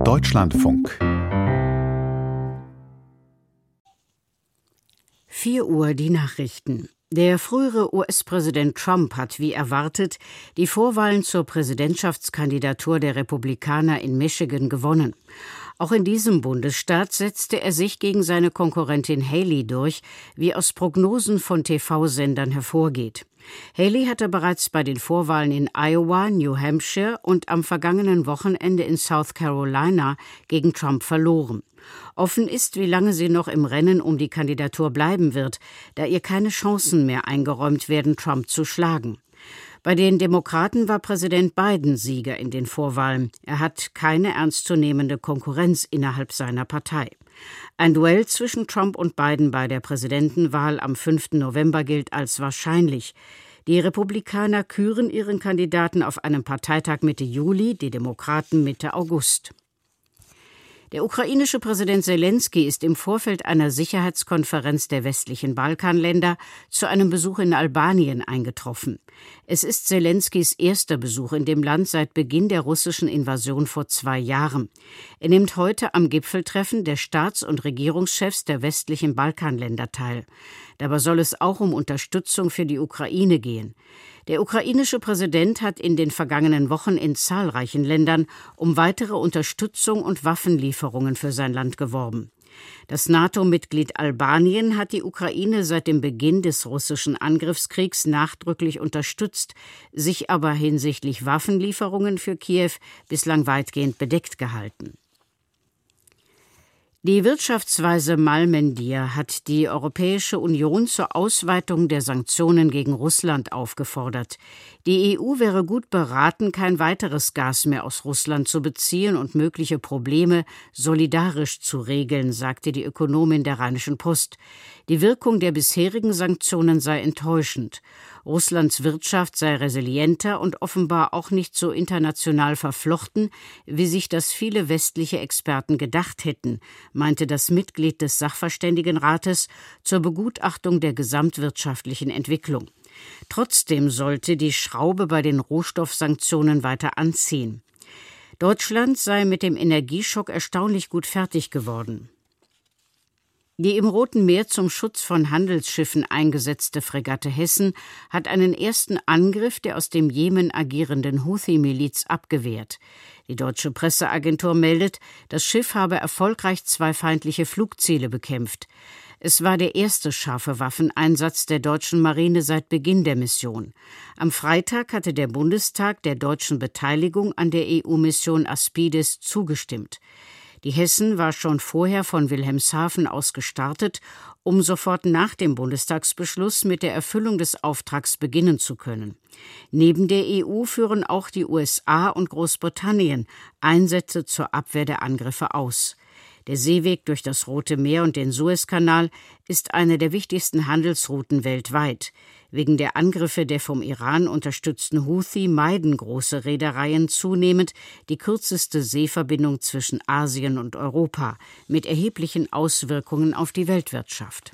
Deutschlandfunk 4 Uhr die Nachrichten. Der frühere US-Präsident Trump hat wie erwartet die Vorwahlen zur Präsidentschaftskandidatur der Republikaner in Michigan gewonnen. Auch in diesem Bundesstaat setzte er sich gegen seine Konkurrentin Haley durch, wie aus Prognosen von TV-Sendern hervorgeht. Haley hatte bereits bei den Vorwahlen in Iowa, New Hampshire und am vergangenen Wochenende in South Carolina gegen Trump verloren. Offen ist, wie lange sie noch im Rennen um die Kandidatur bleiben wird, da ihr keine Chancen mehr eingeräumt werden, Trump zu schlagen. Bei den Demokraten war Präsident Biden Sieger in den Vorwahlen. Er hat keine ernstzunehmende Konkurrenz innerhalb seiner Partei. Ein Duell zwischen Trump und Biden bei der Präsidentenwahl am 5. November gilt als wahrscheinlich. Die Republikaner küren ihren Kandidaten auf einem Parteitag Mitte Juli, die Demokraten Mitte August. Der ukrainische Präsident Selenskyj ist im Vorfeld einer Sicherheitskonferenz der westlichen Balkanländer zu einem Besuch in Albanien eingetroffen. Es ist Selenskyjs erster Besuch in dem Land seit Beginn der russischen Invasion vor 2 Jahren. Er nimmt heute am Gipfeltreffen der Staats- und Regierungschefs der westlichen Balkanländer teil. Dabei soll es auch um Unterstützung für die Ukraine gehen. Der ukrainische Präsident hat in den vergangenen Wochen in zahlreichen Ländern um weitere Unterstützung und Waffenlieferungen für sein Land geworben. Das NATO-Mitglied Albanien hat die Ukraine seit dem Beginn des russischen Angriffskriegs nachdrücklich unterstützt, sich aber hinsichtlich Waffenlieferungen für Kiew bislang weitgehend bedeckt gehalten. Die Wirtschaftsweise Malmendier hat die Europäische Union zur Ausweitung der Sanktionen gegen Russland aufgefordert. Die EU wäre gut beraten, kein weiteres Gas mehr aus Russland zu beziehen und mögliche Probleme solidarisch zu regeln, sagte die Ökonomin der Rheinischen Post. Die Wirkung der bisherigen Sanktionen sei enttäuschend. Russlands Wirtschaft sei resilienter und offenbar auch nicht so international verflochten, wie sich das viele westliche Experten gedacht hätten, meinte das Mitglied des Sachverständigenrates zur Begutachtung der gesamtwirtschaftlichen Entwicklung. Trotzdem sollte die Schraube bei den Rohstoffsanktionen weiter anziehen. Deutschland sei mit dem Energieschock erstaunlich gut fertig geworden. Die im Roten Meer zum Schutz von Handelsschiffen eingesetzte Fregatte Hessen hat einen ersten Angriff der aus dem Jemen agierenden Houthi-Miliz abgewehrt. Die deutsche Presseagentur meldet, das Schiff habe erfolgreich 2 feindliche Flugziele bekämpft. Es war der erste scharfe Waffeneinsatz der deutschen Marine seit Beginn der Mission. Am Freitag hatte der Bundestag der deutschen Beteiligung an der EU-Mission Aspides zugestimmt. Die Hessen war schon vorher von Wilhelmshaven aus gestartet, um sofort nach dem Bundestagsbeschluss mit der Erfüllung des Auftrags beginnen zu können. Neben der EU führen auch die USA und Großbritannien Einsätze zur Abwehr der Angriffe aus. Der Seeweg durch das Rote Meer und den Suezkanal ist eine der wichtigsten Handelsrouten weltweit. Wegen der Angriffe der vom Iran unterstützten Houthi meiden große Reedereien zunehmend die kürzeste Seeverbindung zwischen Asien und Europa, mit erheblichen Auswirkungen auf die Weltwirtschaft.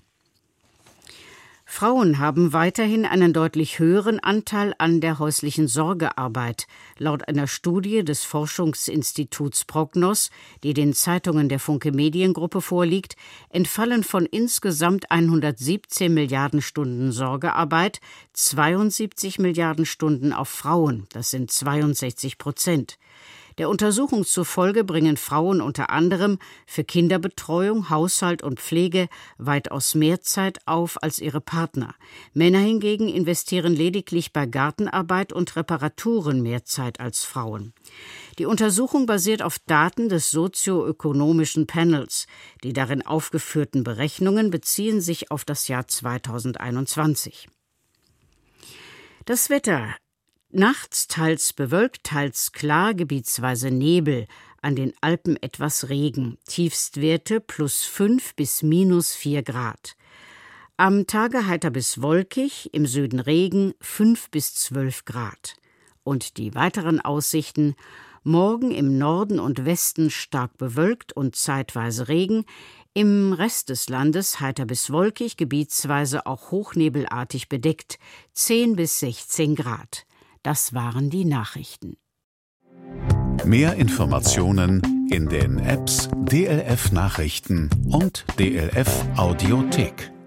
Frauen haben weiterhin einen deutlich höheren Anteil an der häuslichen Sorgearbeit. Laut einer Studie des Forschungsinstituts Prognos, die den Zeitungen der Funke Mediengruppe vorliegt, entfallen von insgesamt 117 Milliarden Stunden Sorgearbeit 72 Milliarden Stunden auf Frauen. Das sind 62%. Der Untersuchung zufolge bringen Frauen unter anderem für Kinderbetreuung, Haushalt und Pflege weitaus mehr Zeit auf als ihre Partner. Männer hingegen investieren lediglich bei Gartenarbeit und Reparaturen mehr Zeit als Frauen. Die Untersuchung basiert auf Daten des sozioökonomischen Panels. Die darin aufgeführten Berechnungen beziehen sich auf das Jahr 2021. Das Wetter. Nachts teils bewölkt, teils klar, gebietsweise Nebel, an den Alpen etwas Regen, Tiefstwerte +5 bis -4 Grad. Am Tage heiter bis wolkig, im Süden Regen, 5 bis 12 Grad. Und die weiteren Aussichten: morgen im Norden und Westen stark bewölkt und zeitweise Regen, im Rest des Landes heiter bis wolkig, gebietsweise auch hochnebelartig bedeckt, 10 bis 16 Grad. Das waren die Nachrichten. Mehr Informationen in den Apps DLF Nachrichten und DLF Audiothek.